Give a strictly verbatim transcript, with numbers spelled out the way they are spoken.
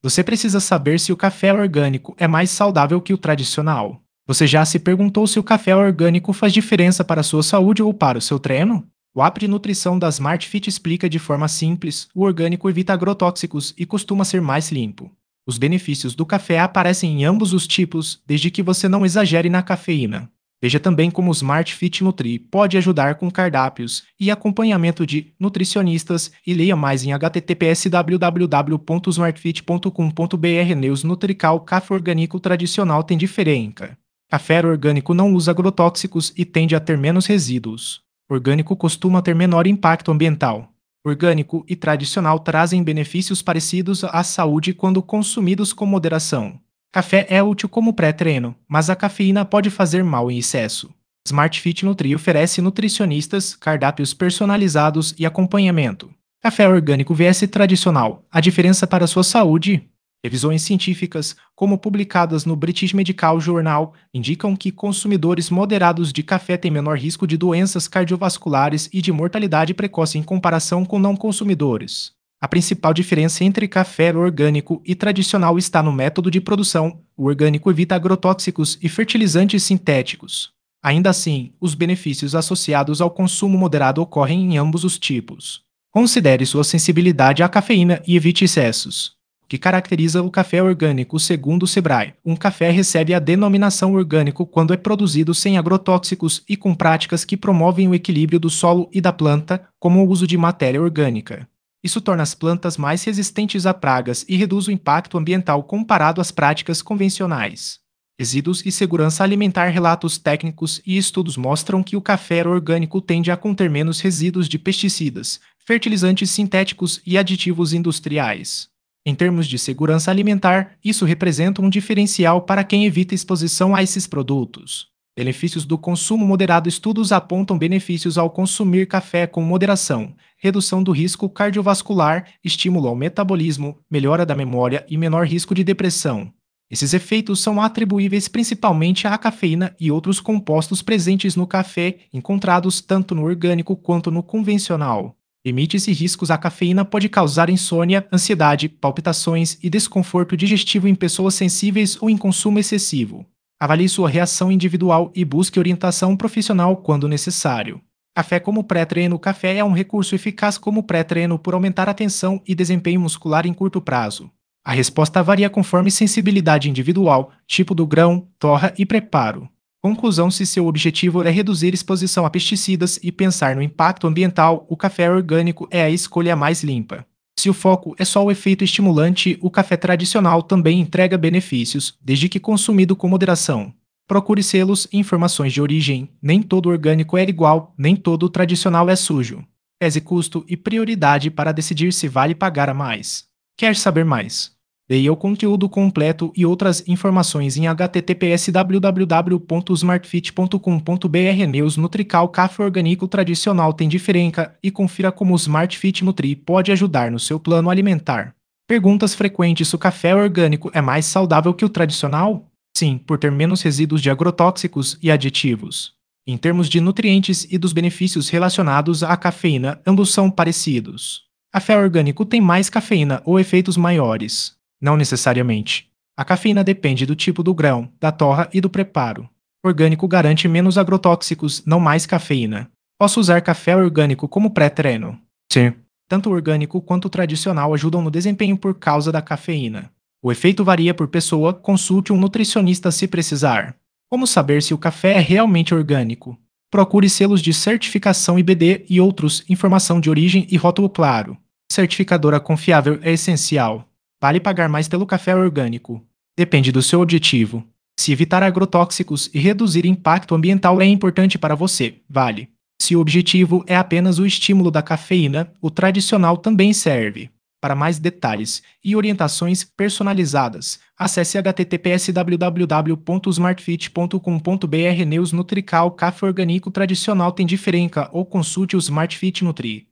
Você precisa saber se o café orgânico é mais saudável que o tradicional. Você já se perguntou se o café orgânico faz diferença para a sua saúde ou para o seu treino? O app de nutrição da Smart Fit explica de forma simples: o orgânico evita agrotóxicos e costuma ser mais limpo. Os benefícios do café aparecem em ambos os tipos, desde que você não exagere na cafeína. Veja também como o Smart Fit Nutri pode ajudar com cardápios e acompanhamento de nutricionistas e leia mais em h t t p s w w w ponto smartfit ponto com ponto b r. Neus Nutrical Café Orgânico Tradicional tem diferença. Café orgânico não usa agrotóxicos e tende a ter menos resíduos. Orgânico costuma ter menor impacto ambiental. Orgânico e tradicional trazem benefícios parecidos à saúde quando consumidos com moderação. Café é útil como pré-treino, mas a cafeína pode fazer mal em excesso. Smart Fit Nutri oferece nutricionistas, cardápios personalizados e acompanhamento. Café orgânico vs tradicional. A diferença para a sua saúde? Revisões científicas, como publicadas no British Medical Journal, indicam que consumidores moderados de café têm menor risco de doenças cardiovasculares e de mortalidade precoce em comparação com não consumidores. A principal diferença entre café orgânico e tradicional está no método de produção. O orgânico evita agrotóxicos e fertilizantes sintéticos. Ainda assim, os benefícios associados ao consumo moderado ocorrem em ambos os tipos. Considere sua sensibilidade à cafeína e evite excessos. O que caracteriza o café orgânico segundo o Sebrae? Um café recebe a denominação orgânico quando é produzido sem agrotóxicos e com práticas que promovem o equilíbrio do solo e da planta, como o uso de matéria orgânica. Isso torna as plantas mais resistentes a pragas e reduz o impacto ambiental comparado às práticas convencionais. Resíduos e segurança alimentar. Relatos técnicos e estudos mostram que o café orgânico tende a conter menos resíduos de pesticidas, fertilizantes sintéticos e aditivos industriais. Em termos de segurança alimentar, isso representa um diferencial para quem evita exposição a esses produtos. Benefícios do consumo moderado. Estudos apontam benefícios ao consumir café com moderação: redução do risco cardiovascular, estímulo ao metabolismo, melhora da memória e menor risco de depressão. Esses efeitos são atribuíveis principalmente à cafeína e outros compostos presentes no café, encontrados tanto no orgânico quanto no convencional. Limites e riscos. A cafeína pode causar insônia, ansiedade, palpitações e desconforto digestivo em pessoas sensíveis ou em consumo excessivo. Avalie sua reação individual e busque orientação profissional quando necessário. Café como pré-treino. O café é um recurso eficaz como pré-treino por aumentar a tensão e desempenho muscular em curto prazo. A resposta varia conforme sensibilidade individual, tipo do grão, torra e preparo. Conclusão: se seu objetivo é reduzir exposição a pesticidas e pensar no impacto ambiental, o café orgânico é a escolha mais limpa. Se o foco é só o efeito estimulante, o café tradicional também entrega benefícios, desde que consumido com moderação. Procure selos e informações de origem. Nem todo orgânico é igual, nem todo tradicional é sujo. Pese custo e prioridade para decidir se vale pagar a mais. Quer saber mais? Leia o conteúdo completo e outras informações em h t t p s w w w ponto smartfit ponto com ponto b r. Neus Nutrical Café Orgânico Tradicional tem diferença e confira como o Smart Fit Nutri pode ajudar no seu plano alimentar. Perguntas frequentes: o café orgânico é mais saudável que o tradicional? Sim, por ter menos resíduos de agrotóxicos e aditivos. Em termos de nutrientes e dos benefícios relacionados à cafeína, ambos são parecidos. Café orgânico tem mais cafeína ou efeitos maiores? Não necessariamente. A cafeína depende do tipo do grão, da torra e do preparo. Orgânico garante menos agrotóxicos, não mais cafeína. Posso usar café orgânico como pré-treino? Sim. Tanto o orgânico quanto o tradicional ajudam no desempenho por causa da cafeína. O efeito varia por pessoa. Consulte um nutricionista se precisar. Como saber se o café é realmente orgânico? Procure selos de certificação I B D e outros, informação de origem e rótulo claro. Certificadora confiável é essencial. Vale pagar mais pelo café orgânico? Depende do seu objetivo. Se evitar agrotóxicos e reduzir impacto ambiental é importante para você, vale. Se o objetivo é apenas o estímulo da cafeína, o tradicional também serve. Para mais detalhes e orientações personalizadas, acesse h t t p s w w w ponto smartfit ponto com ponto b r. Neus Nutrical Café Orgânico Tradicional tem diferença ou consulte o Smart Fit Nutri.